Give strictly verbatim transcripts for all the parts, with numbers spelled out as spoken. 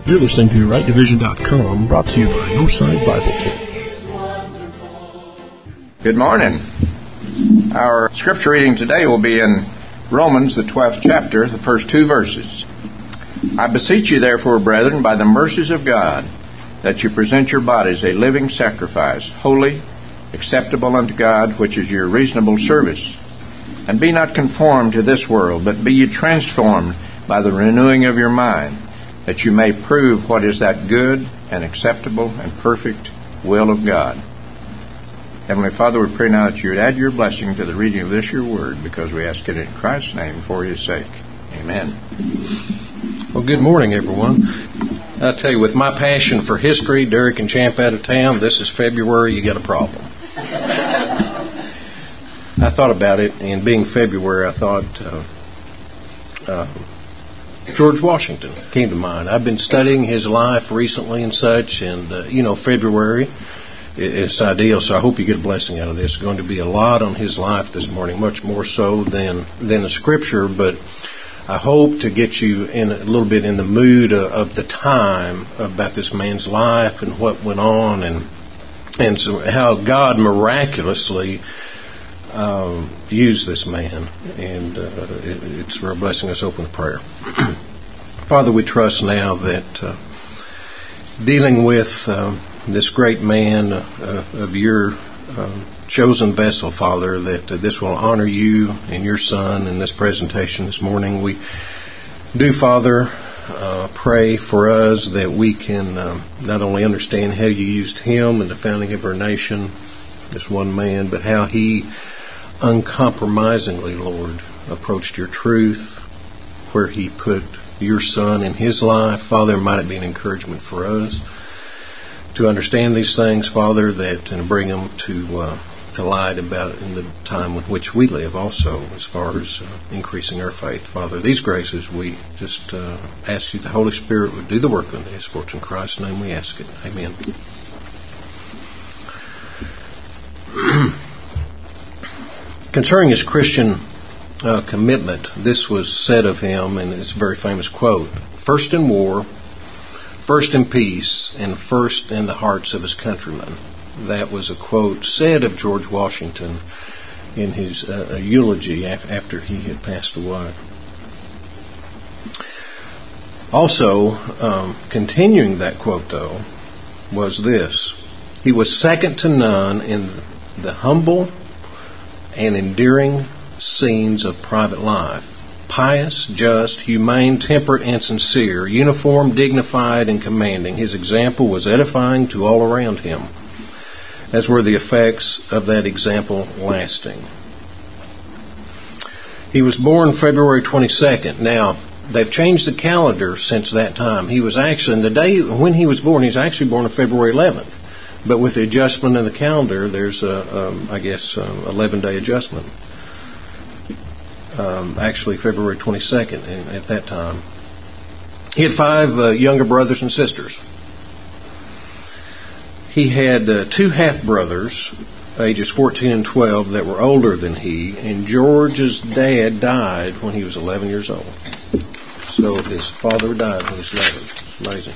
You're listening to right division dot com, brought to you by Northside Bible Church. Good morning. Our scripture reading today will be in Romans, the twelfth chapter, the first two verses. I beseech you, therefore, brethren, by the mercies of God, that you present your bodies a living sacrifice, holy, acceptable unto God, which is your reasonable service. And be not conformed to this world, but be ye transformed by the renewing of your mind, that you may prove what is that good and acceptable and perfect will of God. Heavenly Father, we pray now that you would add your blessing to the reading of this your word, because we ask it in Christ's name for his sake. Amen. Well, good morning, everyone. I tell you, with my passion for history, Derek and Champ out of town, this is February, you got a problem. I thought about it, and being February, I thought uh, uh, George Washington came to mind. I've been studying his life recently and such, and, uh, you know, February is ideal, so I hope you get a blessing out of this. There's going to be a lot on his life this morning, much more so than, than the scripture, but I hope to get you in a little bit in the mood of, of the time about this man's life and what went on, and, and so how God miraculously Um, use this man, and uh, it, it's for a blessing. Let's open with prayer. Father, we trust now that uh, dealing with uh, this great man uh, of your uh, chosen vessel, Father, that uh, this will honor you and your Son in this presentation this morning. We do, Father, uh, pray for us that we can uh, not only understand how you used him in the founding of our nation, this one man, but how he uncompromisingly, Lord, approached your truth, where he put your Son in his life. Father, might it be an encouragement for us to understand these things, Father, that and bring them to uh, to light about in the time in which we live also, as far as uh, increasing our faith. Father, these graces we just uh, ask you the Holy Spirit would do the work on this. For it's in Christ's name we ask it. Amen. Concerning his Christian uh, commitment, this was said of him, and it's a very famous quote: first in war, first in peace, and first in the hearts of his countrymen. That was a quote said of George Washington in his uh, eulogy after he had passed away. Also, um, continuing that quote, though, was this: he was second to none in the humble and endearing scenes of private life. Pious, just, humane, temperate, and sincere, uniform, dignified, and commanding. His example was edifying to all around him, as were the effects of that example lasting. He was born February twenty-second. Now, they've changed the calendar since that time. He was actually, the day when he was born, he was actually born on February eleventh. But with the adjustment in the calendar, there's a, um, I guess, um, eleven-day adjustment. Um, actually, February twenty-second at that time. He had five uh, younger brothers and sisters. He had uh, two half-brothers, ages fourteen and twelve, that were older than he, and George's dad died when he was eleven years old. So his father died when he was eleven. It's amazing.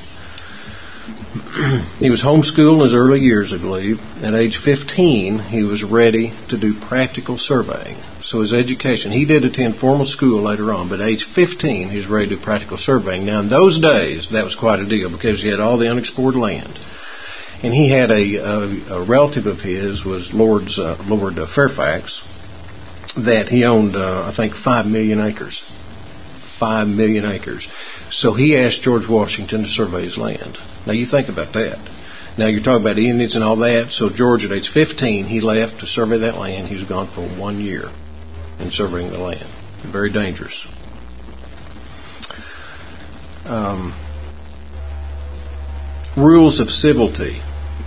He was homeschooled in his early years, I believe. At age fifteen, he was ready to do practical surveying. So his education, he did attend formal school later on, but at age fifteen, he was ready to do practical surveying. Now, in those days, that was quite a deal, because he had all the unexplored land. And he had a, a, a relative of his, was Lord's, uh, Lord uh, Fairfax, that he owned, uh, I think, five million acres. Five million acres. So he asked George Washington to survey his land. Now you think about that. Now you're talking about Indians and all that. So George, at age fifteen, he left to survey that land. He was gone for one year in surveying the land. Very dangerous. Um, rules of civility.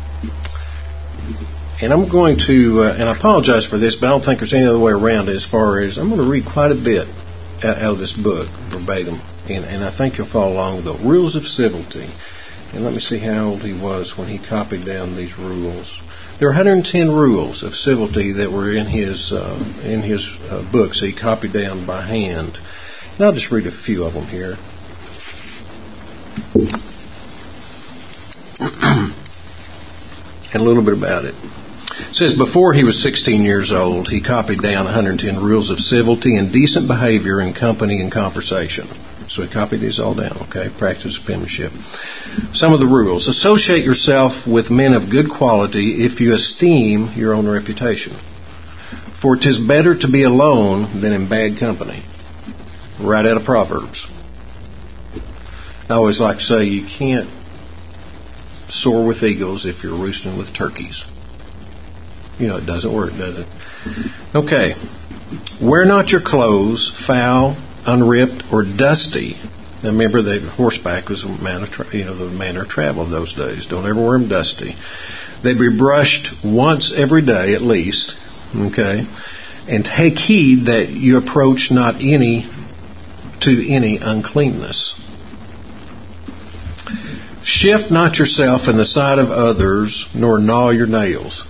And I'm going to, uh, and I apologize for this, but I don't think there's any other way around it as far as, I'm going to read quite a bit out of this book, verbatim. And, and I think you'll follow along with the rules of civility. And let me see how old he was when he copied down these rules. There are one hundred ten rules of civility that were in his uh, in his uh, books he copied down by hand. And I'll just read a few of them here. and a little bit about it. It says, before he was sixteen years old, he copied down one hundred ten rules of civility and decent behavior in company and conversation. So he copied these all down, okay? Practice of penmanship. Some of the rules. Associate yourself with men of good quality if you esteem your own reputation. For 'tis better to be alone than in bad company. Right out of Proverbs. I always like to say you can't soar with eagles if you're roosting with turkeys. You know, it doesn't work, does it? Okay. Wear not your clothes foul, unripped, or dusty. Now remember, the horseback was a manner, of tra- you know, the manner of travel of those days. Don't ever wear them dusty. They be brushed once every day at least. Okay, and take heed that you approach not any to any uncleanness. Shift not yourself in the sight of others, nor gnaw your nails.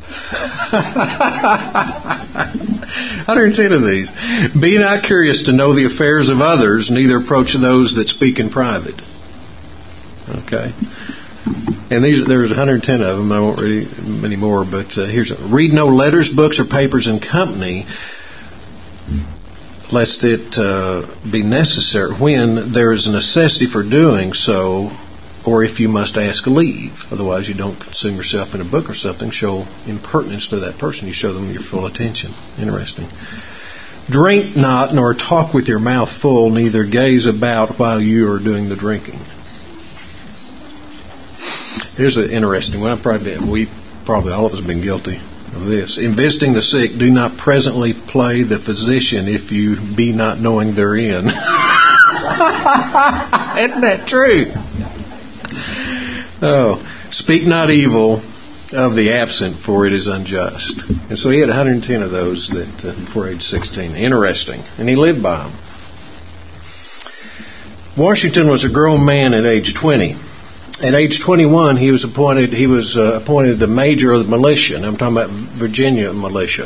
one hundred ten of these. Be not curious to know the affairs of others, neither approach those that speak in private. Okay. And these, there's one hundred ten of them. I won't read many more, but uh, here's a, read no letters, books, or papers in company, lest it uh, be necessary when there is a necessity for doing so, or if you must ask leave. Otherwise, you don't consume yourself in a book or something. Show impertinence to that person. You show them your full attention. Interesting. Drink not, nor talk with your mouth full, neither gaze about while you are doing the drinking. Here's an interesting one. I probably we probably all of us have been guilty of this. In visiting the sick, do not presently play the physician if you be not knowing therein. Isn't that true? Oh, speak not evil of the absent, for it is unjust. And so he had one hundred ten of those that uh, before age sixteen. Interesting, and he lived by them. Washington was a grown man at age twenty. At age twenty-one, he was appointed. He was uh, appointed the major of the militia. And I'm talking about Virginia militia.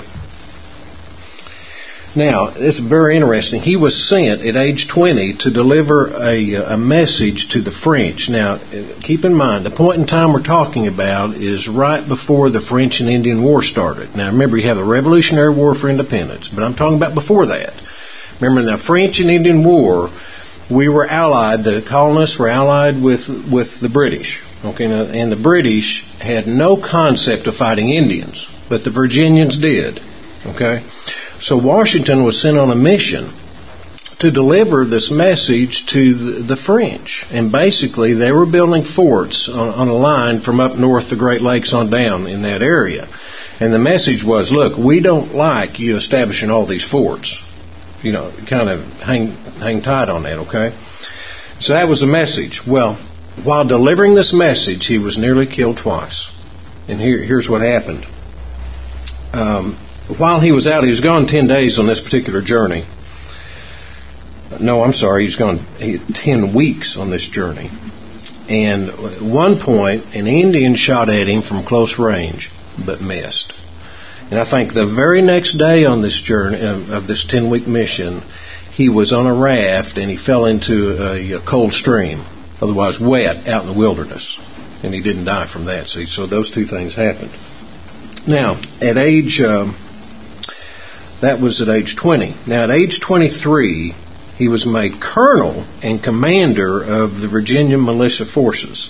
Now, it's very interesting. He was sent at age twenty to deliver a, a message to the French. Now, keep in mind, the point in time we're talking about is right before the French and Indian War started. Now, remember, you have the Revolutionary War for Independence, but I'm talking about before that. Remember, in the French and Indian War, we were allied, the colonists were allied with with the British. Okay, now, and the British had no concept of fighting Indians, but the Virginians did. Okay, so Washington was sent on a mission to deliver this message to the, the French. And basically, they were building forts on, on a line from up north the Great Lakes on down in that area. And the message was, look, we don't like you establishing all these forts. You know, kind of hang hang tight on that, okay? So that was the message. Well, while delivering this message, he was nearly killed twice. And here, here's what happened. Um, while he was out, he was gone ten days on this particular journey. No, I'm sorry, he's gone he, ten weeks on this journey. And at one point, an Indian shot at him from close range, but missed. And I think the very next day on this journey of this ten-week mission, he was on a raft and he fell into a, a cold stream, otherwise wet, out in the wilderness. And he didn't die from that. See, so those two things happened. Now, at age, um, that was at age twenty. Now, at age twenty-three, he was made colonel and commander of the Virginia militia forces.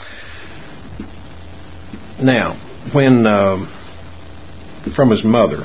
Now, when... Um, from his mother.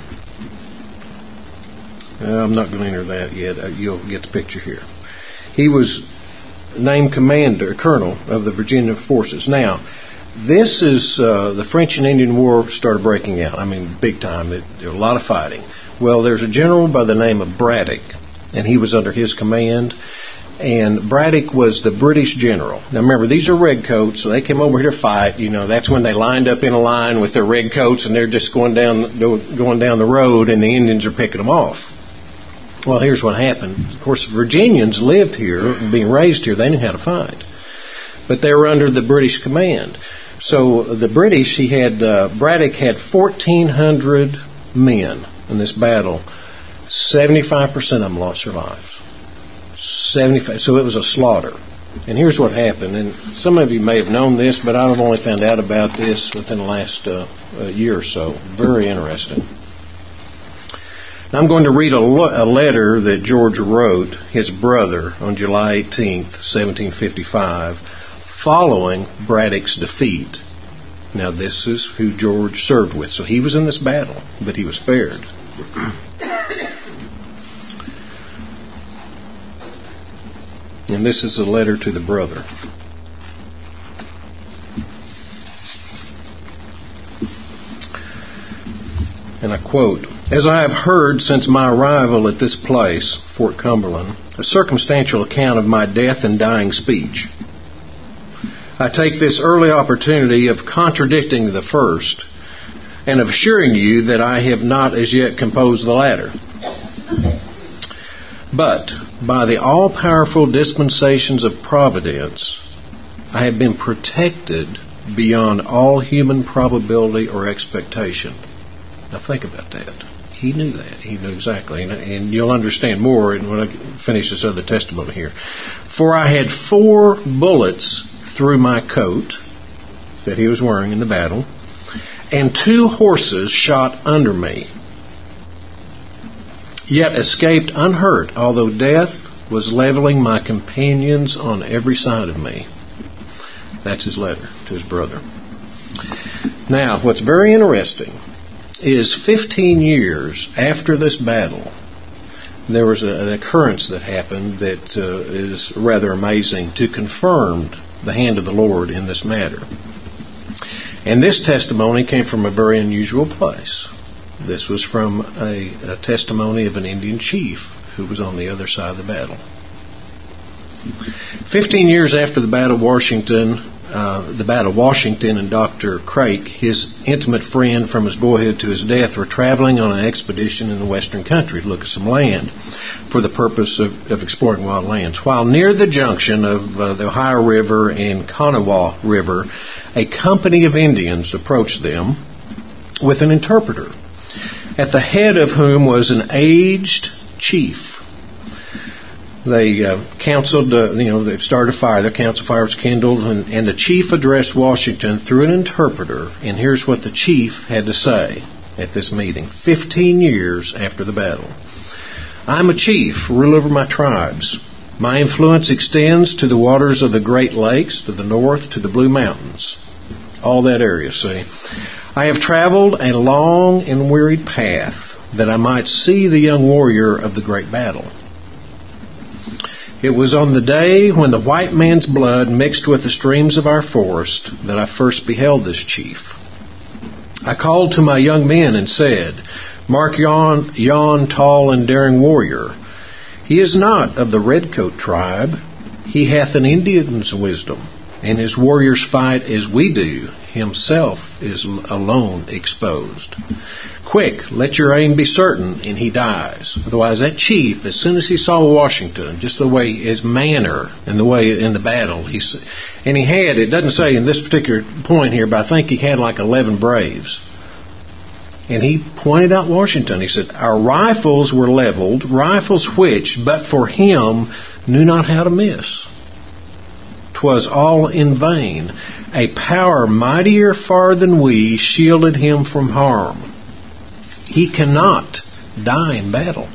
Uh, I'm not going to enter that yet. Uh, you'll get the picture here. He was named commander, colonel of the Virginia forces. Now, this is uh, the French and Indian War started breaking out. I mean, big time. It, there was a lot of fighting. Well, there's a general by the name of Braddock, and he was under his command. And Braddock was the British general. Now remember, these are redcoats, so they came over here to fight. You know, that's when they lined up in a line with their redcoats, and they're just going down going down the road, and the Indians are picking them off. Well, here's what happened. Of course, the Virginians lived here, being raised here. They knew how to fight, but they were under the British command. So the British, he had uh, Braddock had fourteen hundred men in this battle. seventy-five percent of them lost their lives. seventy-five So it was a slaughter. And here's what happened. And some of you may have known this, but I've only found out about this within the last uh, uh, year or so. Very interesting. I'm going to read a, lo- a letter that George wrote his brother on July eighteenth, seventeen fifty-five, following Braddock's defeat. Now, this is who George served with. So he was in this battle, but he was spared. And this is a letter to the brother. And I quote, "As I have heard since my arrival at this place, Fort Cumberland, a circumstantial account of my death and dying speech, I take this early opportunity of contradicting the first and of assuring you that I have not as yet composed the latter. But by the all-powerful dispensations of providence, I have been protected beyond all human probability or expectation." Now think about that. He knew that. He knew exactly. And, and you'll understand more when I finish this other testimony here. "For I had four bullets through my coat," that he was wearing in the battle, "and two horses shot under me, yet escaped unhurt, although death was leveling my companions on every side of me." That's his letter to his brother. Now, what's very interesting is fifteen years after this battle, there was a, an occurrence that happened that uh, is rather amazing to confirm the hand of the Lord in this matter. And this testimony came from a very unusual place. This was from a, a testimony of an Indian chief who was on the other side of the battle. Fifteen years after the Battle of Washington, uh, the Battle of Washington and Doctor Craik, his intimate friend from his boyhood to his death, were traveling on an expedition in the western country to look at some land for the purpose of, of exploring wild lands. While near the junction of uh, the Ohio River and Kanawha River, a company of Indians approached them with an interpreter, at the head of whom was an aged chief. They uh, counseled, uh, you know, they started a fire. The council fire was kindled, and, and the chief addressed Washington through an interpreter. And here's what the chief had to say at this meeting, fifteen years after the battle. "I'm a chief, rule over my tribes. My influence extends to the waters of the Great Lakes, to the north, to the Blue Mountains." All that area, see. "I have traveled a long and wearied path that I might see the young warrior of the great battle. It was on the day when the white man's blood mixed with the streams of our forest that I first beheld this chief. I called to my young men and said, 'Mark yon, yon tall and daring warrior. He is not of the redcoat tribe. He hath an Indian's wisdom, and his warriors fight as we do. Himself is alone exposed. Quick, let your aim be certain, and he dies.' Otherwise, that chief, as soon as he saw Washington, just the way his manner and the way in the battle, he and he had, it doesn't say in this particular point here, but I think he had like eleven braves. And he pointed out Washington. He said, 'Our rifles were leveled, rifles which, but for him, knew not how to miss. 'Twas all in vain. A power mightier far than we shielded him from harm. He cannot die in battle.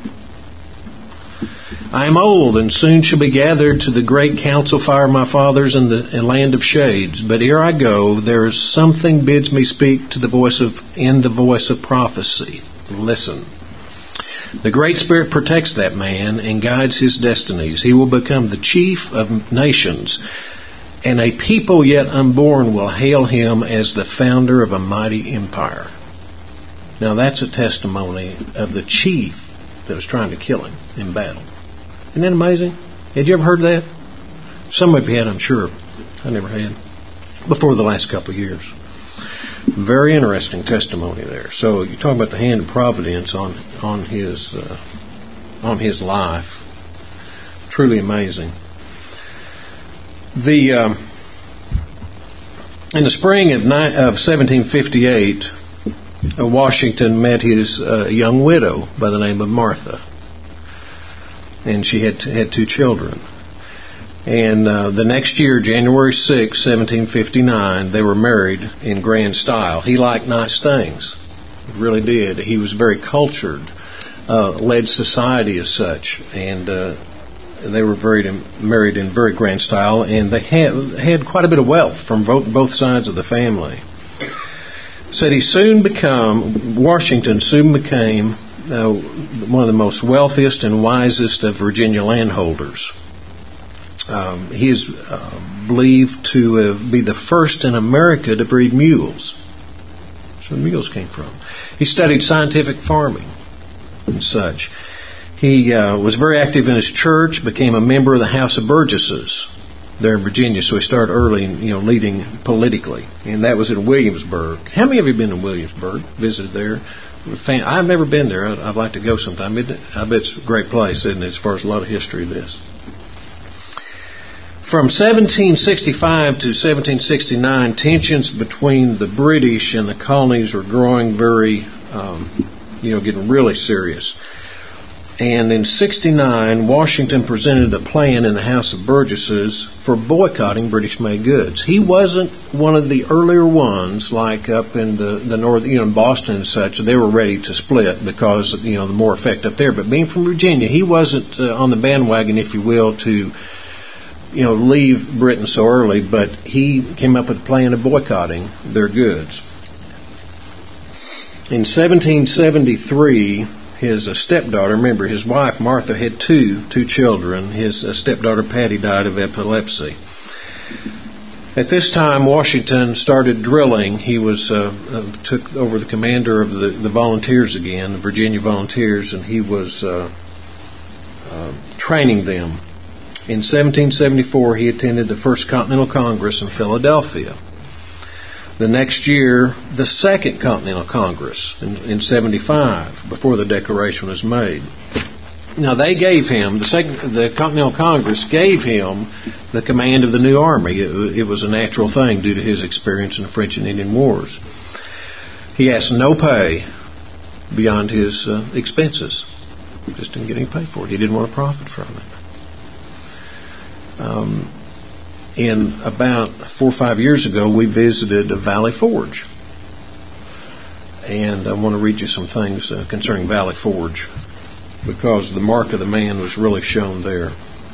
I am old and soon shall be gathered to the great council fire of my fathers in the in land of shades. But ere I go, there is something bids me speak to the voice of in the voice of prophecy. Listen. The Great Spirit protects that man and guides his destinies. He will become the chief of nations, and a people yet unborn will hail him as the founder of a mighty empire.'" Now that's a testimony of the chief that was trying to kill him in battle. Isn't that amazing? Had you ever heard that? Some of you had, I'm sure. I never had. Before the last couple of years. Very interesting testimony there. So you talk about the hand of providence on on his uh, on his life. Truly amazing. The um, in the spring of, ni- of seventeen fifty-eight, uh, Washington met his uh, young widow by the name of Martha, and she had had two children. And uh, the next year, January sixth, seventeen fifty-nine, they were married in grand style. He liked nice things. He really did. He was very cultured, uh, led society as such, and uh, they were married in, married in very grand style, and they had, had quite a bit of wealth from both, both sides of the family. Said he soon became, Washington soon became uh, one of the most wealthiest and wisest of Virginia landholders. Um, he is uh, believed to uh, be the first in America to breed mules. That's where mules came from. He studied scientific farming and such. He uh, was very active in his church, became a member of the House of Burgesses there in Virginia, so he started early, you know, leading politically. And that was in Williamsburg. How many of you have been to Williamsburg, visited there? I've never been there. I'd, I'd like to go sometime. It, I bet it's a great place, isn't it, as far as a lot of history of this. From seventeen sixty-five to seventeen sixty-nine, tensions between the British and the colonies were growing very, um, you know, getting really serious. And in sixty-nine, Washington presented a plan in the House of Burgesses for boycotting British-made goods. He wasn't one of the earlier ones, like up in the, the north, you know, in Boston and such. They were ready to split because, you know, the more effect up there. But being from Virginia, he wasn't uh, on the bandwagon, if you will, to, you know, leave Britain so early, but he came up with a plan of boycotting their goods. In seventeen seventy-three, his uh, stepdaughter, remember his wife Martha had two two children. His uh, stepdaughter Patty died of epilepsy. At this time, Washington started drilling. He was uh, uh, took over the commander of the, the volunteers again, the Virginia Volunteers, and he was uh, uh, training them. In seventeen seventy-four, he attended the First Continental Congress in Philadelphia. The next year, the Second Continental Congress in, in seventy-five, before the Declaration was made. Now, they gave him, the, second, the Continental Congress gave him the command of the new army. It, it was a natural thing due to his experience in the French and Indian Wars. He asked no pay beyond his uh, expenses. He just didn't get any pay for it. He didn't want to profit from it. Um, in about four or five years ago, we visited Valley Forge. And I want to read you some things uh, concerning Valley Forge, because the mark of the man was really shown there.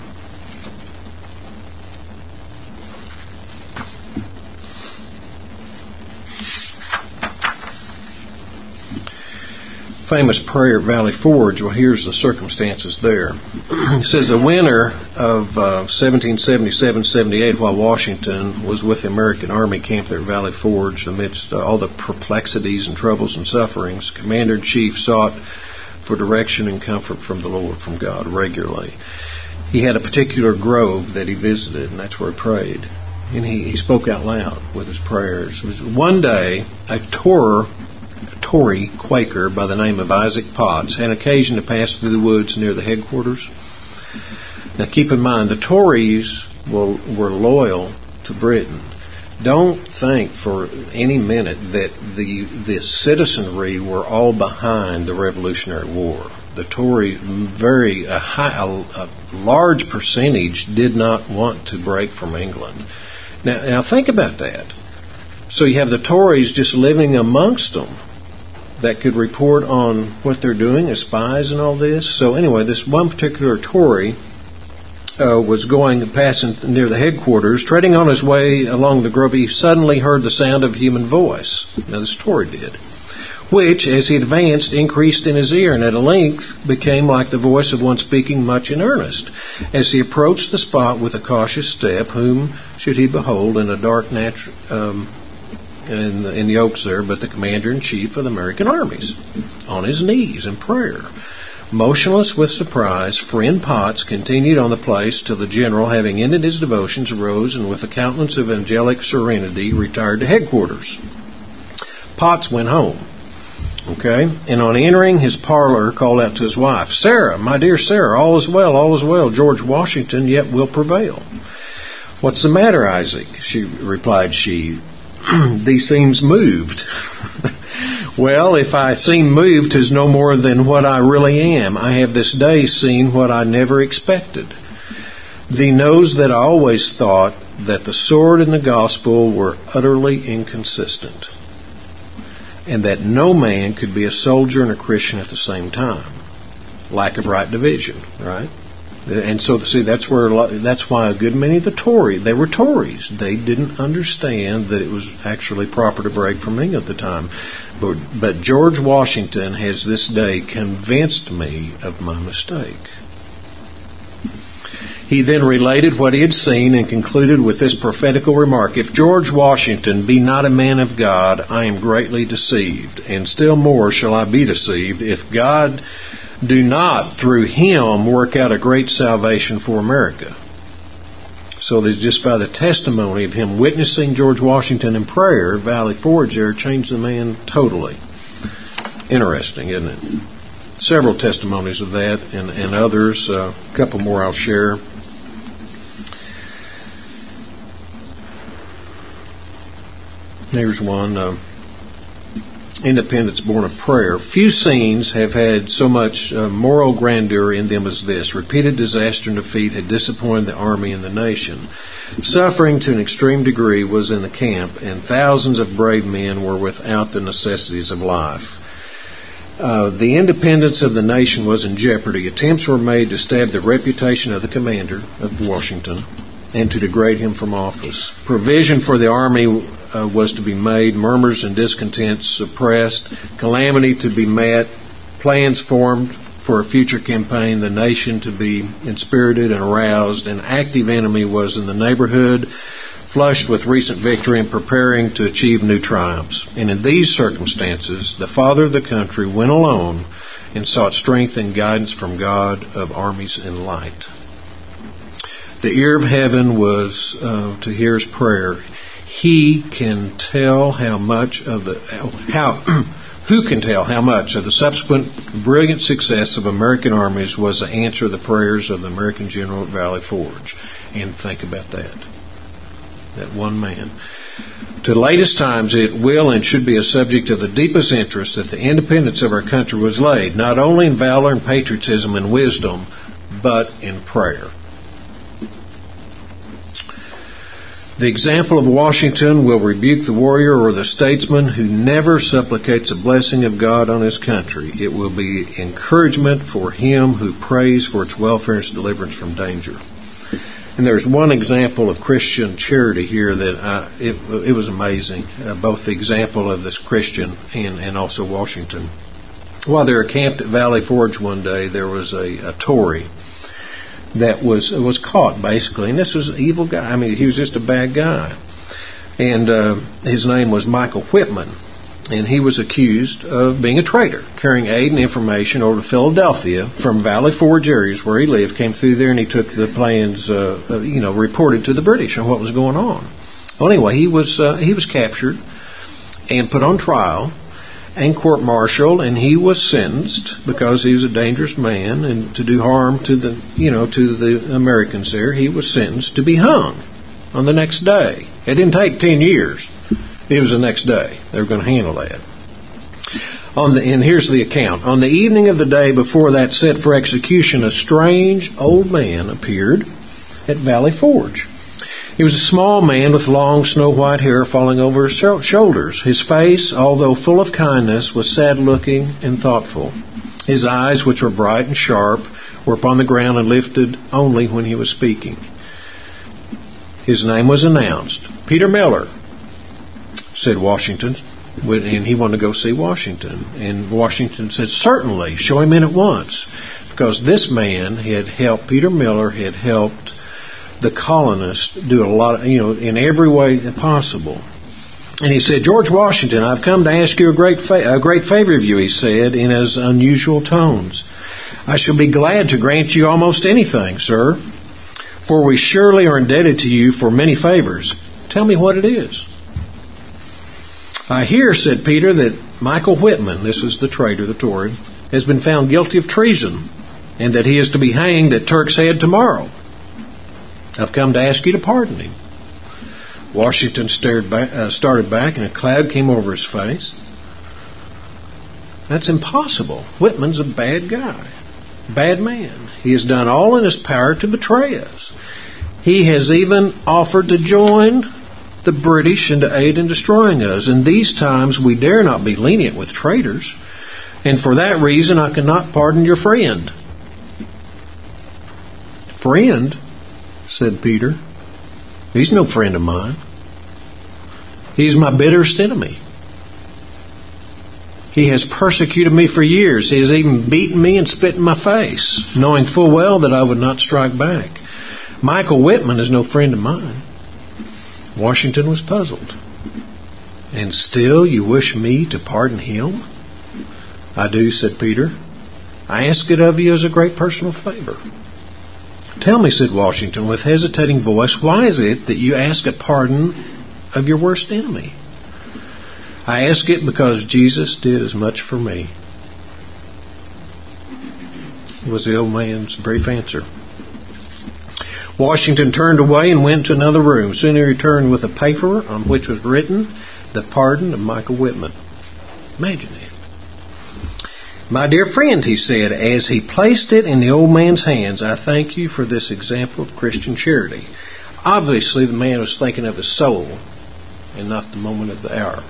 Famous prayer at Valley Forge. Well, here's the circumstances there. It says the winter of uh, seventeen seventy-seven seventy-eight, while Washington was with the American Army camped there at Valley Forge, amidst uh, all the perplexities and troubles and sufferings, Commander-in-Chief sought for direction and comfort from the Lord, from God, regularly. He had a particular grove that he visited, and that's where he prayed. And he, he spoke out loud with his prayers. It was one day, a Torah Tory Quaker by the name of Isaac Potts had occasion to pass through the woods near the headquarters. Now keep in mind, the Tories were, were loyal to Britain. Don't think for any minute that the, the citizenry were all behind the Revolutionary War. The Tory, very a, high, a, a large percentage did not want to break from England. Now, now think about that. So you have the Tories just living amongst them that could report on what they're doing as spies and all this. So anyway, this one particular Tory uh, was going, passing near the headquarters, treading on his way along the grove. He suddenly heard the sound of a human voice. Now this Tory did, which, as he advanced, increased in his ear, and at length became like the voice of one speaking much in earnest. As he approached the spot with a cautious step, whom should he behold in a dark natu- um, in, in the oaks there, but the commander-in-chief of the American armies, on his knees in prayer. Motionless with surprise, friend Potts continued on the place till the general, having ended his devotions, arose and with a countenance of angelic serenity retired to headquarters. Potts went home. Okay, and on entering his parlor, called out to his wife, "Sarah, my dear Sarah, all is well, all is well. George Washington yet will prevail." "What's the matter, Isaac?" She replied. She, "Thee seems moved." "Well, if I seem moved, 'tis no more than what I really am. I have this day seen what I never expected." Thee knows that I always thought that the sword and the gospel were utterly inconsistent, and that no man could be a soldier and a Christian at the same time. Lack of right division, right? And so, see, that's where a lot, that's why a good many of the Tories, they were Tories. They didn't understand that it was actually proper to break from England at the time. But, but George Washington has this day convinced me of my mistake. He then related what he had seen and concluded with this prophetical remark: If George Washington be not a man of God, I am greatly deceived, and still more shall I be deceived if God do not through him work out a great salvation for America. So that just by the testimony of him witnessing George Washington in prayer, Valley Forge there changed the man totally. Interesting, isn't it? Several testimonies of that, and, and others. Uh, a couple more I'll share. Here's one. Uh, Independence born of prayer. Few scenes have had so much uh, moral grandeur in them as this. Repeated disaster and defeat had disappointed the army and the nation. Suffering to an extreme degree was in the camp, and thousands of brave men were without the necessities of life. Uh, the independence of the nation was in jeopardy. Attempts were made to stab the reputation of the commander of Washington and to degrade him from office. Provision for the army uh, was to be made, murmurs and discontent suppressed, calamity to be met, plans formed for a future campaign, the nation to be inspirited and aroused. An active enemy was in the neighborhood, flushed with recent victory and preparing to achieve new triumphs. And in these circumstances, the father of the country went alone and sought strength and guidance from God of armies and light. The ear of heaven was uh, to hear his prayer. He can tell how much of the how who can tell how much of the subsequent brilliant success of American armies was the answer to the prayers of the American general at Valley Forge. And think about that. That one man. To the latest times, it will and should be a subject of the deepest interest that the independence of our country was laid, not only in valor and patriotism and wisdom, but in prayer. The example of Washington will rebuke the warrior or the statesman who never supplicates a blessing of God on his country. It will be encouragement for him who prays for its welfare and its deliverance from danger. And there's one example of Christian charity here that I, it, it was amazing, uh, both the example of this Christian and, and also Washington. While they were camped at Valley Forge one day, there was a, a Tory that was was caught, basically. And this was an evil guy. I mean, he was just a bad guy. And uh, his name was Michael Whitman. And he was accused of being a traitor, carrying aid and information over to Philadelphia from Valley Forge areas where he lived, came through there, and he took the plans, uh, uh, you know, reported to the British on what was going on. Well, anyway, he was uh, he was captured and put on trial and court-martialed, and he was sentenced because he was a dangerous man and to do harm to the, you know, to the Americans there. He was sentenced to be hung on the next day. It didn't take ten years. It was the next day. They were going to handle that. On the, and here's the account. On the evening of the day before that set for execution, a strange old man appeared at Valley Forge. He was a small man with long snow-white hair falling over his shoulders. His face, although full of kindness, was sad-looking and thoughtful. His eyes, which were bright and sharp, were upon the ground and lifted only when he was speaking. His name was announced. Peter Miller, said Washington, and he wanted to go see Washington. And Washington said, certainly, show him in at once. Because this man had helped, Peter Miller had helped the colonists do a lot, of, you know, in every way possible. And he said, George Washington, I've come to ask you a great fa- a great favor of you, he said, in his unusual tones. I shall be glad to grant you almost anything, sir, for we surely are indebted to you for many favors. Tell me what it is. I hear, said Peter, that Michael Whitman, this is the traitor, the Tory, has been found guilty of treason, and that he is to be hanged at Turk's Head tomorrow. I've come to ask you to pardon him. Washington stared back, uh, started back, and a cloud came over his face. That's impossible. Whitman's a bad guy, bad man. He has done all in his power to betray us. He has even offered to join the British and to aid in destroying us. In these times we dare not be lenient with traitors, and for that reason I cannot pardon your friend. Friend? Said Peter. He's no friend of mine. He's my bitterest enemy. He has persecuted me for years. He has even beaten me and spit in my face, knowing full well that I would not strike back. Michael Whitman is no friend of mine. Washington was puzzled. And still you wish me to pardon him? I do, said Peter. I ask it of you as a great personal favor. Tell me, said Washington with hesitating voice, why is it that you ask a pardon of your worst enemy? I ask it because Jesus did as much for me, was the old man's brief answer. Washington turned away and went to another room. Soon he returned with a paper on which was written, the pardon of Michael Whitman. Imagine it. My dear friend, he said, as he placed it in the old man's hands, I thank you for this example of Christian charity. Obviously, the man was thinking of his soul and not the moment of the hour.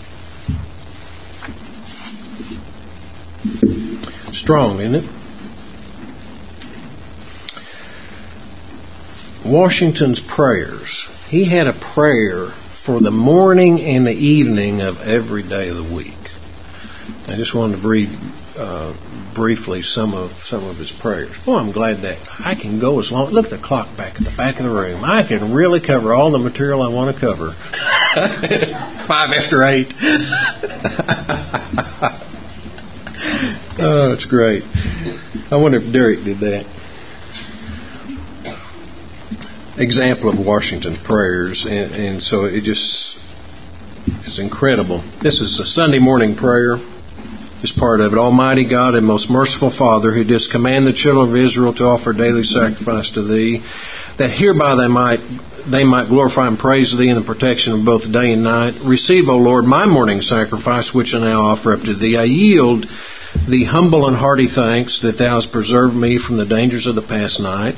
Strong, isn't it? Washington's prayers. He had a prayer for the morning and the evening of every day of the week. I just wanted to read uh, briefly some of some of his prayers. Boy, I'm glad that I can go as long. Look at the clock back at the back of the room. I can really cover all the material I want to cover. Five after eight. Oh, it's great. I wonder if Derek did that. Example of Washington's prayers, and, and so it just is incredible. This is a Sunday morning prayer. Is part of it. Almighty God and most merciful Father, who didst command the children of Israel to offer daily sacrifice to Thee, that hereby they might they might glorify and praise Thee in the protection of both day and night. Receive, O Lord, my morning sacrifice, which I now offer up to Thee. I yield Thee humble and hearty thanks that Thou hast preserved me from the dangers of the past night,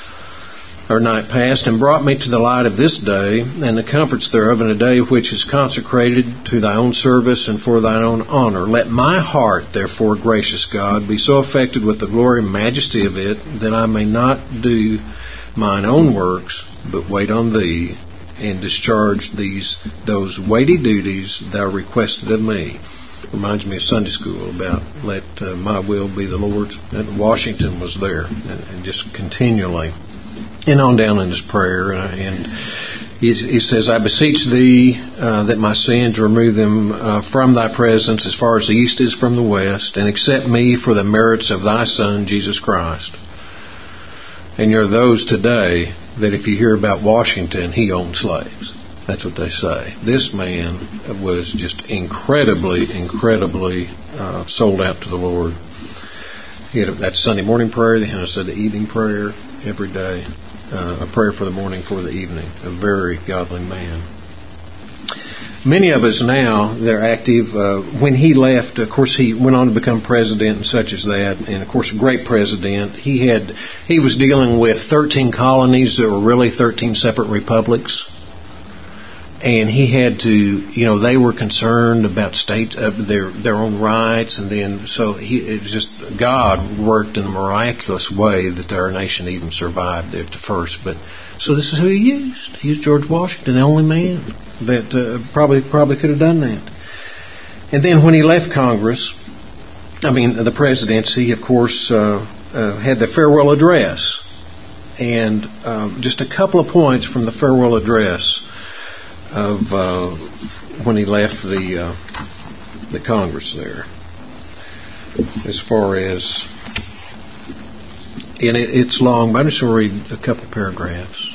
or night past, and brought me to the light of this day, and the comforts thereof, in a day which is consecrated to Thy own service and for Thine own honor. Let my heart, therefore, gracious God, be so affected with the glory and majesty of it, that I may not do mine own works, but wait on Thee, and discharge these those weighty duties Thou requested of me. Reminds me of Sunday school about let uh, my will be the Lord's. And Washington was there, and, and just continually. And on down in his prayer, and he, he says, I beseech Thee uh, that my sins remove them uh, from Thy presence as far as the east is from the west, and accept me for the merits of Thy Son, Jesus Christ. And there are those today that if you hear about Washington, he owned slaves. That's what they say. This man was just incredibly, incredibly uh, sold out to the Lord. He had a, that Sunday morning prayer, then I said the evening prayer every day. Uh, a prayer for the morning, for the evening. A very godly man. Many of us now that are active, uh, when he left, of course, he went on to become president and such as that, and of course, a great president. He had, he was dealing with thirteen colonies that were really thirteen separate republics. And he had to, you know, they were concerned about state, uh, their their own rights, and then so he, it was just God worked in a miraculous way that our nation even survived at the first. But so this is who he used. He used George Washington, the only man that uh, probably probably could have done that. And then when he left Congress, I mean the presidency, of course, uh, uh, had the farewell address, and uh, just a couple of points from the farewell address of uh, when he left the uh, the Congress there, as far as, and it, it's long, but I'm just going to read a couple of paragraphs.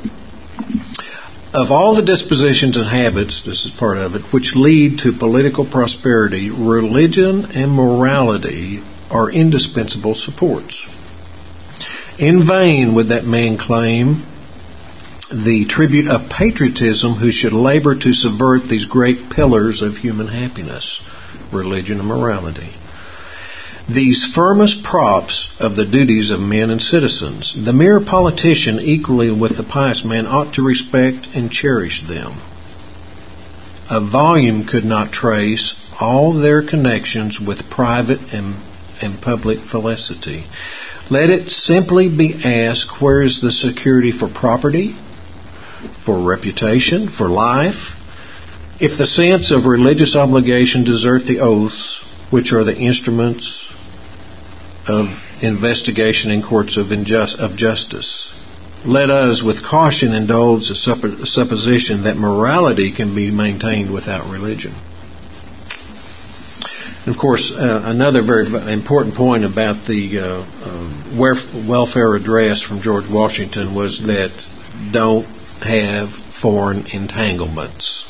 Of all the dispositions and habits, this is part of it, which lead to political prosperity, religion and morality are indispensable supports. In vain would that man claim the tribute of patriotism who should labor to subvert these great pillars of human happiness, religion and morality. these firmest props of the duties of men and citizens. The mere politician, equally with the pious man, ought to respect and cherish them. A volume could not trace all their connections with private and, and public felicity. Let it simply be asked, where is the security for property, for reputation, for life? If the sense of religious obligation desert the oaths, which are the instruments of investigation in courts of, injust, of justice, let us with caution indulge the suppo- supposition that morality can be maintained without religion. And of course, uh, another very important point about the uh, uh, welfare address from George Washington was that don't have foreign entanglements.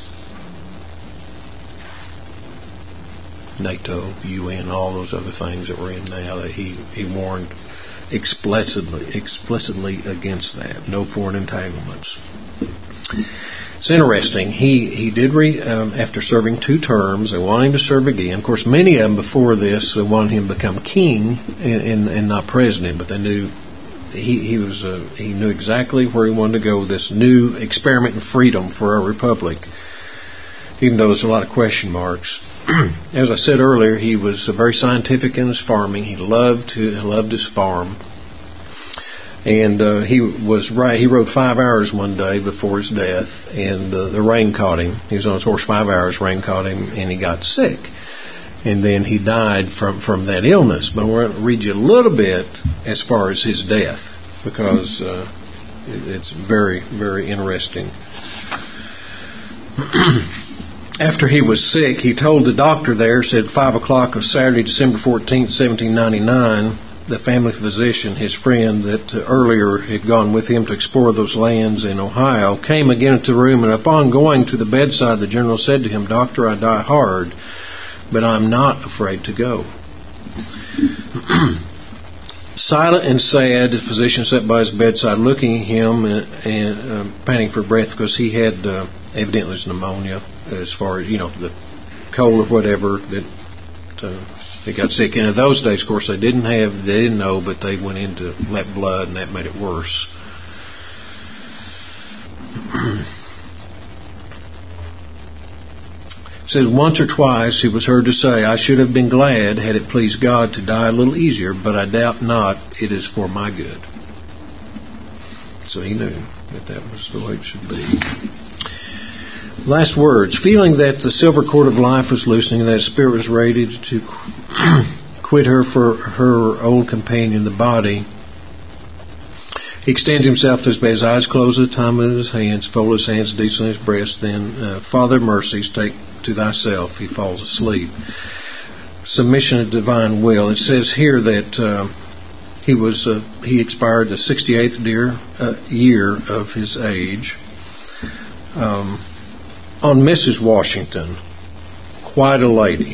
NATO, U N, all those other things that we're in now, that he, he warned explicitly explicitly against that. No foreign entanglements. It's interesting. He he did re, um, after serving two terms. They wanted him to serve again. Of course, many of them before this they wanted him to become king and, and, and not president, but they knew he he was uh, he knew exactly where he wanted to go with this new experiment in freedom for our republic. Even though there's a lot of question marks. As I said earlier, he was very scientific in his farming. He loved to loved his farm, and uh, he was right. He rode five hours one day before his death, and uh, the rain caught him. He was on his horse five hours. Rain caught him, and he got sick, and then he died from from that illness. But I want to read you a little bit as far as his death, because uh, it's very very interesting. After he was sick, he told the doctor there, said five o'clock of Saturday, December fourteenth, seventeen ninety-nine, the family physician, his friend that uh, earlier had gone with him to explore those lands in Ohio, came again into the room, and upon going to the bedside, the general said to him, "Doctor, I die hard, but I'm not afraid to go." Silent and sad, the physician sat by his bedside looking at him and, and uh, panting for breath, because he had uh, evidently pneumonia, as far as, you know, the cold or whatever that uh, he got sick. And in those days, of course, they didn't have, they didn't know, but they went in to let blood, and that made it worse. Says once or twice he was heard to say, "I should have been glad had it pleased God to die a little easier, but I doubt not it is for my good." So he knew that that was the way it should be. Last words. Feeling that the silver cord of life was loosening, and that his spirit was ready to quit her for her old companion, the body, he extends himself to his bed, his eyes closed at the time of his hands, fold his hands decently on his breast, then, uh, "Father, mercies, take to thyself." He falls asleep. Submission to divine will. It says here that uh, he was uh, he expired the sixty-eighth dear, uh, year of his age. Um, on Missus Washington, quite a lady.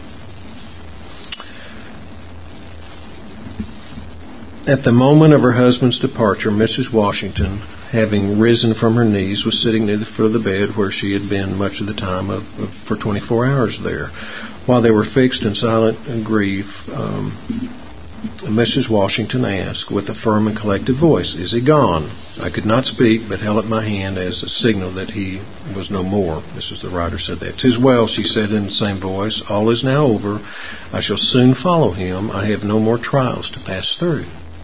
At the moment of her husband's departure, Missus Washington, having risen from her knees, was sitting near the foot of the bed where she had been much of the time of, of for twenty-four hours there. While they were fixed in silent grief, um, Missus Washington asked with a firm and collected voice, "Is he gone?" I could not speak, but held up my hand as a signal that he was no more. This is the writer said that. "'Tis well," she said in the same voice. "All is now over. I shall soon follow him. I have no more trials to pass through."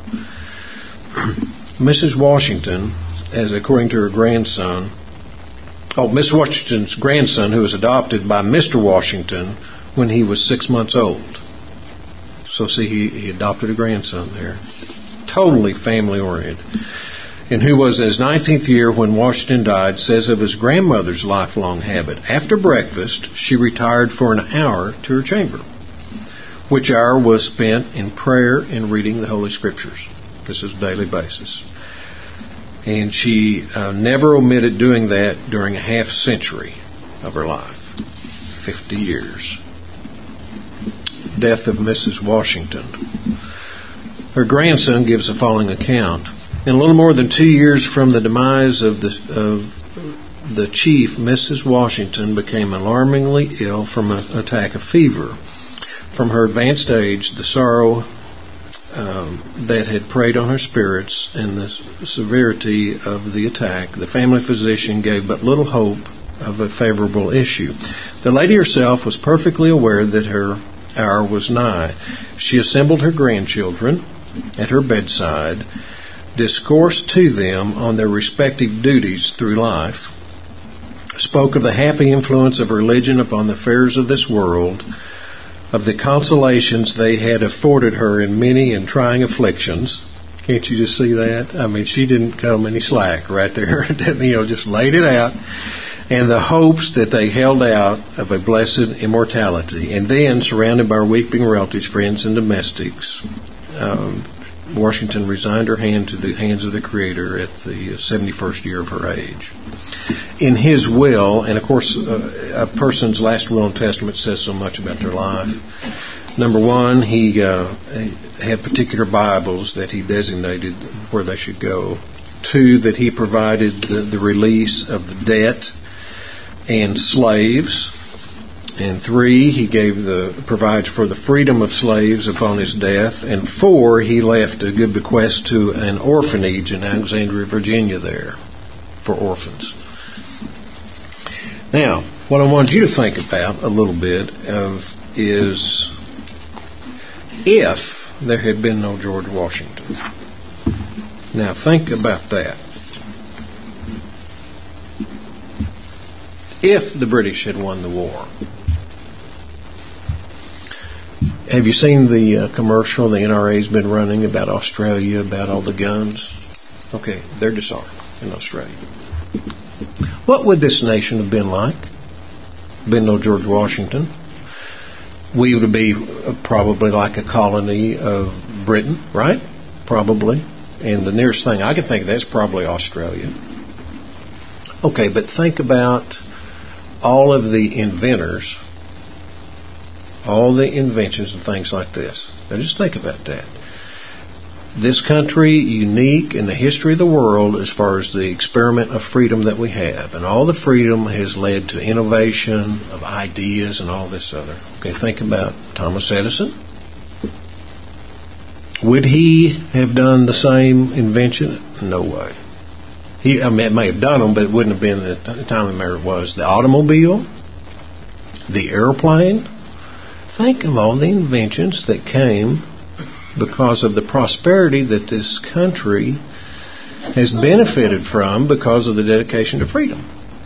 Missus Washington, as according to her grandson, oh, Miss Washington's grandson, who was adopted by Mister Washington when he was six months old. So see, he, he adopted a grandson there. Totally family-oriented. And who was in his nineteenth year when Washington died, says of his grandmother's lifelong habit. After breakfast, she retired for an hour to her chamber, which hour was spent in prayer and reading the Holy Scriptures. This is a daily basis. And she uh, never omitted doing that during a half century of her life. Fifty years. Death of Missus Washington. Her grandson gives the following account. In a little more than two years from the demise of the, of the chief, Missus Washington became alarmingly ill from an attack of fever. from her advanced age, the sorrow um, that had preyed on her spirits and the severity of the attack, the family physician gave but little hope of a favorable issue. The lady herself was perfectly aware that her hour was nigh. She assembled her grandchildren at her bedside, discoursed to them on their respective duties through life, spoke of the happy influence of religion upon the affairs of this world, of the consolations they had afforded her in many and trying afflictions. Can't you just see that? I mean, she didn't come any slack right there. You know, just laid it out. And the hopes that they held out of a blessed immortality. And then, surrounded by weeping relatives, friends, and domestics, um, Washington resigned her hand to the hands of the Creator at the seventy-first year of her age. In his will, and of course, uh, a person's last will and testament says so much about their life. Number one, he uh, had particular Bibles that he designated where they should go. Two, that he provided the, the release of the debt and slaves. And three, he gave the provides for the freedom of slaves upon his death. And four, he left a good bequest to an orphanage in Alexandria, Virginia there for orphans. Now, what I want you to think about a little bit of is if there had been no George Washington. Now, think about that. If the British had won the war. Have you seen the uh, commercial the N R A's been running about Australia, about all the guns? Okay, they're disarmed in Australia. What would this nation have been like? Been no George Washington. We would be probably like a colony of Britain, right? Probably. And the nearest thing I can think of, that's probably Australia. Okay, but think about all of the inventors, all the inventions and things like this. Now just think about that. This country, unique in the history of the world as far as the experiment of freedom that we have. And all the freedom has led to innovation of ideas and all this other. Okay, think about Thomas Edison. Would he have done the same invention? No way. He, I mean, it may have done them, but it wouldn't have been at the time where it was. The automobile, the airplane. Think of all the inventions that came because of the prosperity that this country has benefited from because of the dedication to freedom.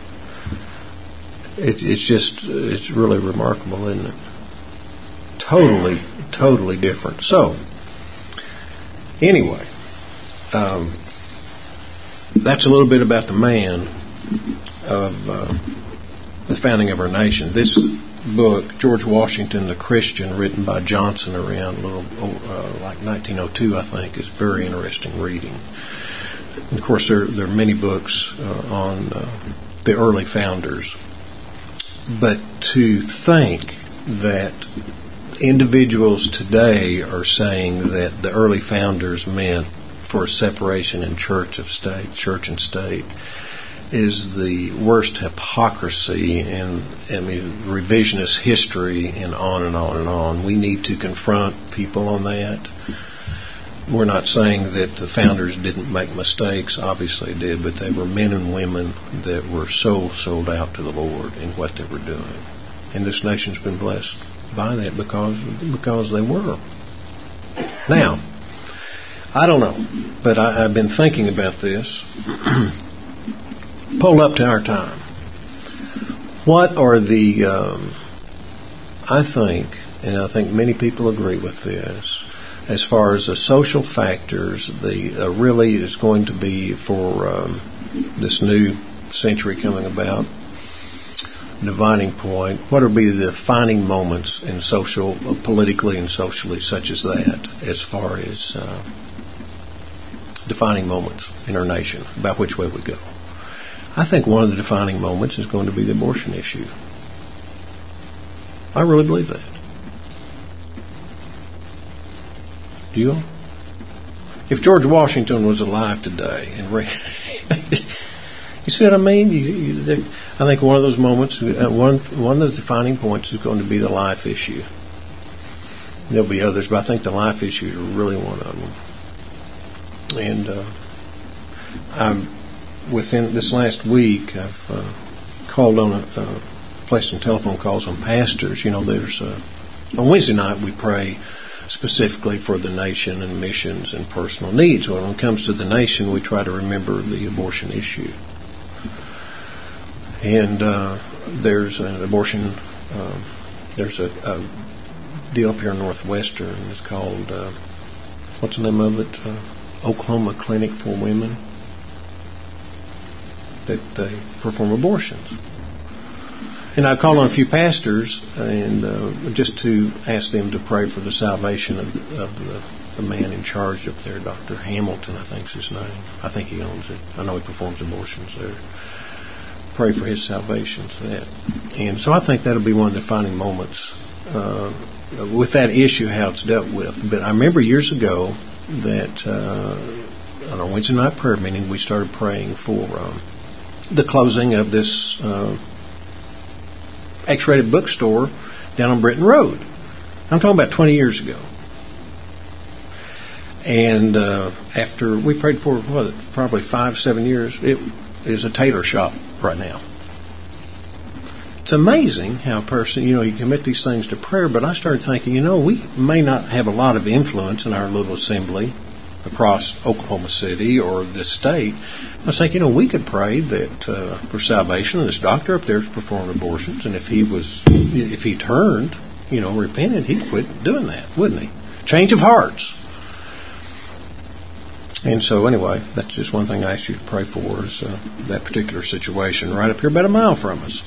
It's, it's just, it's really remarkable, isn't it? Totally, totally different. So, anyway, um, that's a little bit about the man of uh, the founding of our nation. This book, George Washington the Christian, written by Johnson around a little uh, like nineteen oh two, I think, is very interesting reading. And of course, there, there are many books uh, on uh, the early founders. But to think that individuals today are saying that the early founders meant for a separation in church of state, church and state, is the worst hypocrisy and I mean revisionist history and on and on and on. We need to confront people on that. We're not saying that the founders didn't make mistakes. Obviously they did, but they were men and women that were so sold out to the Lord in what they were doing. And this nation's been blessed by that because because they were. Now, I don't know, but I, I've been thinking about this. Pull up to our time. What are the, um, I think, and I think many people agree with this, as far as the social factors, the uh, really is going to be for um, this new century coming about, dividing point, what will be the defining moments in social, uh, politically and socially, such as that, as far as uh, defining moments in our nation, about which way we go. I think one of the defining moments is going to be the abortion issue. I really believe that. Do you? If George Washington was alive today, and you see what I mean? You, you, I think one of those moments, uh, one one of the defining points is going to be the life issue. there'll be others, but I think the life issues are really one of them. And uh, I'm within this last week, I've uh, called on a, uh, placed some telephone calls on pastors. You know, there's uh, on Wednesday night we pray specifically for the nation and missions and personal needs. Well, when it comes to the nation, we try to remember the abortion issue. And uh, there's an abortion, uh, there's a, a deal up here in Northwestern. It's called, uh, what's the name of it? Uh, Oklahoma Clinic for Women. That they perform abortions. And I called on a few pastors and uh, just to ask them to pray for the salvation of, of the, the man in charge up there, Doctor Hamilton, I think is his name. I think he owns it. I know he performs abortions there. Pray for his salvation to that. And so I think that'll be one of the defining moments uh, with that issue, how it's dealt with. But I remember years ago that uh, on our Wednesday night prayer meeting, we started praying for um, the closing of this uh, X-rated bookstore down on Britton Road. I'm talking about twenty years ago. And uh, after we prayed for what, probably five, seven years, it is a tailor shop right now. It's amazing how a person, you know, you commit these things to prayer, but I started thinking, you know, we may not have a lot of influence in our little assembly across Oklahoma City or this state. I was thinking, you know, we could pray that uh, for salvation. This doctor up there is performing abortions, and if he was, if he turned, you know, repented, he'd quit doing that, wouldn't he? Change of hearts. And so, anyway, that's just one thing I asked you to pray for is uh, that particular situation right up here, about a mile from us.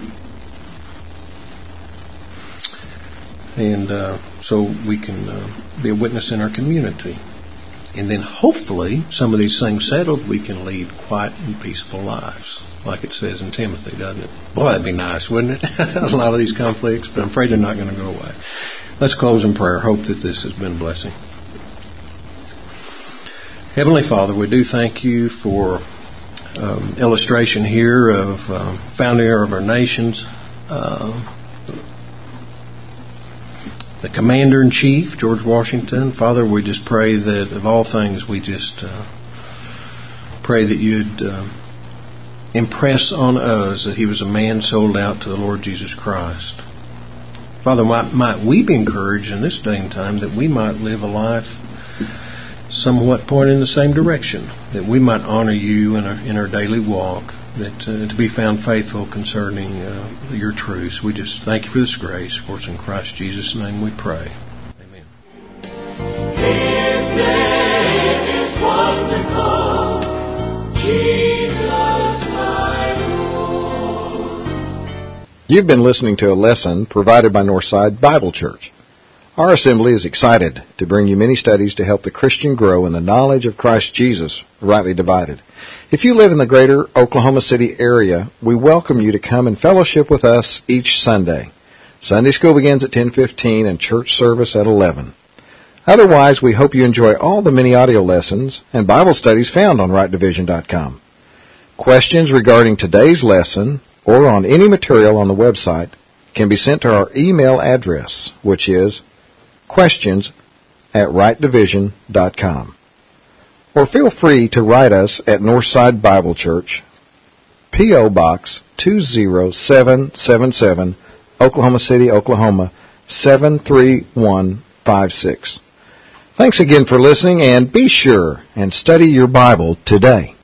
And uh, so we can uh, be a witness in our community. And then hopefully, some of these things settled, we can lead quiet and peaceful lives, like it says in Timothy, doesn't it? Boy, that'd be nice, wouldn't it? A lot of these conflicts, but I'm afraid they're not going to go away. Let's close in prayer. Hope that this has been a blessing. Heavenly Father, we do thank you for um, illustration here of uh, founder of our nations, uh, the Commander-in-Chief, George Washington. Father, we just pray that of all things, we just uh, pray that you'd uh, impress on us that he was a man sold out to the Lord Jesus Christ. Father, might, might we be encouraged in this day and time that we might live a life somewhat pointing in the same direction, that we might honor you in our, in our daily walk, that uh, to be found faithful concerning uh, your truths. We just thank you for this grace. For it's in Christ Jesus' name we pray. Amen. His name is wonderful, Jesus my Lord. You've been listening to a lesson provided by Northside Bible Church. Our assembly is excited to bring you many studies to help the Christian grow in the knowledge of Christ Jesus, rightly divided. If you live in the greater Oklahoma City area, we welcome you to come and fellowship with us each Sunday. Sunday school begins at ten fifteen and church service at eleven. Otherwise, we hope you enjoy all the many audio lessons and Bible studies found on right division dot com. Questions regarding today's lesson or on any material on the website can be sent to our email address, which is questions at right division dot com. Or feel free to write us at Northside Bible Church, P O. Box two zero seven seven seven, Oklahoma City, Oklahoma seven three one five six. Thanks again for listening, and be sure and study your Bible today.